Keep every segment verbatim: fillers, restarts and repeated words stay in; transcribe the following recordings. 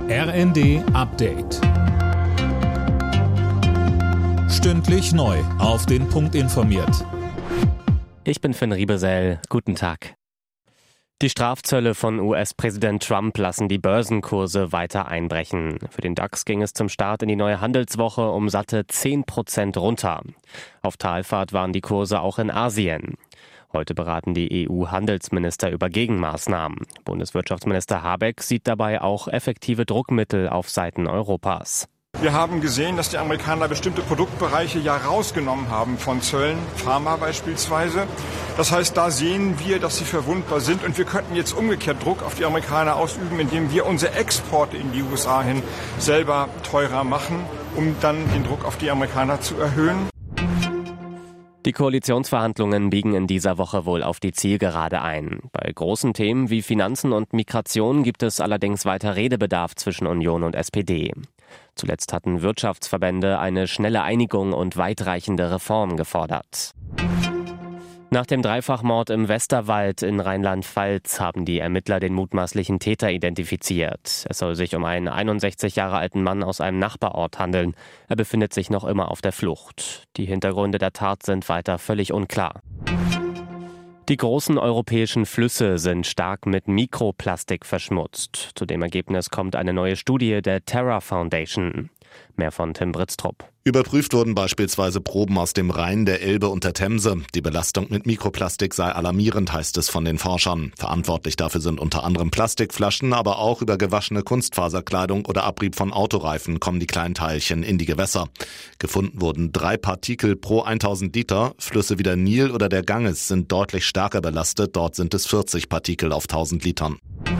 R N D Update. Stündlich neu auf den Punkt informiert. Ich bin Finn Riebesell. Guten Tag. Die Strafzölle von U S-Präsident Trump lassen die Börsenkurse weiter einbrechen. Für den DAX ging es zum Start in die neue Handelswoche um satte zehn Prozent runter. Auf Talfahrt waren die Kurse auch in Asien. Heute beraten die E U-Handelsminister über Gegenmaßnahmen. Bundeswirtschaftsminister Habeck sieht dabei auch effektive Druckmittel auf Seiten Europas. Wir haben gesehen, dass die Amerikaner bestimmte Produktbereiche ja rausgenommen haben von Zöllen, Pharma beispielsweise. Das heißt, da sehen wir, dass sie verwundbar sind und wir könnten jetzt umgekehrt Druck auf die Amerikaner ausüben, indem wir unsere Exporte in die U S A hin selber teurer machen, um dann den Druck auf die Amerikaner zu erhöhen. Die Koalitionsverhandlungen biegen in dieser Woche wohl auf die Zielgerade ein. Bei großen Themen wie Finanzen und Migration gibt es allerdings weiter Redebedarf zwischen Union und S P D. Zuletzt hatten Wirtschaftsverbände eine schnelle Einigung und weitreichende Reformen gefordert. Nach dem Dreifachmord im Westerwald in Rheinland-Pfalz haben die Ermittler den mutmaßlichen Täter identifiziert. Es soll sich um einen einundsechzig Jahre alten Mann aus einem Nachbarort handeln. Er befindet sich noch immer auf der Flucht. Die Hintergründe der Tat sind weiter völlig unklar. Die großen europäischen Flüsse sind stark mit Mikroplastik verschmutzt. Zu dem Ergebnis kommt eine neue Studie der Terra Foundation. Mehr von Tim Britztrup. Überprüft wurden beispielsweise Proben aus dem Rhein, der Elbe und der Themse. Die Belastung mit Mikroplastik sei alarmierend, heißt es von den Forschern. Verantwortlich dafür sind unter anderem Plastikflaschen, aber auch über gewaschene Kunstfaserkleidung oder Abrieb von Autoreifen kommen die kleinen Teilchen in die Gewässer. Gefunden wurden drei Partikel pro tausend Liter. Flüsse wie der Nil oder der Ganges sind deutlich stärker belastet. Dort sind es vierzig Partikel auf tausend Litern.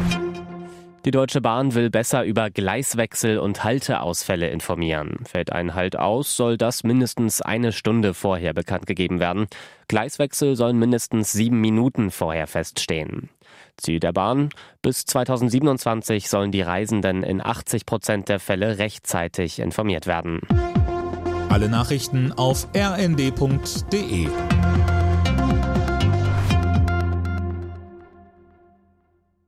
Die Deutsche Bahn will besser über Gleiswechsel und Halteausfälle informieren. Fällt ein Halt aus, soll das mindestens eine Stunde vorher bekannt gegeben werden. Gleiswechsel sollen mindestens sieben Minuten vorher feststehen. Ziel der Bahn: Bis zweitausendsiebenundzwanzig sollen die Reisenden in achtzig Prozent der Fälle rechtzeitig informiert werden. Alle Nachrichten auf r n d punkt d e.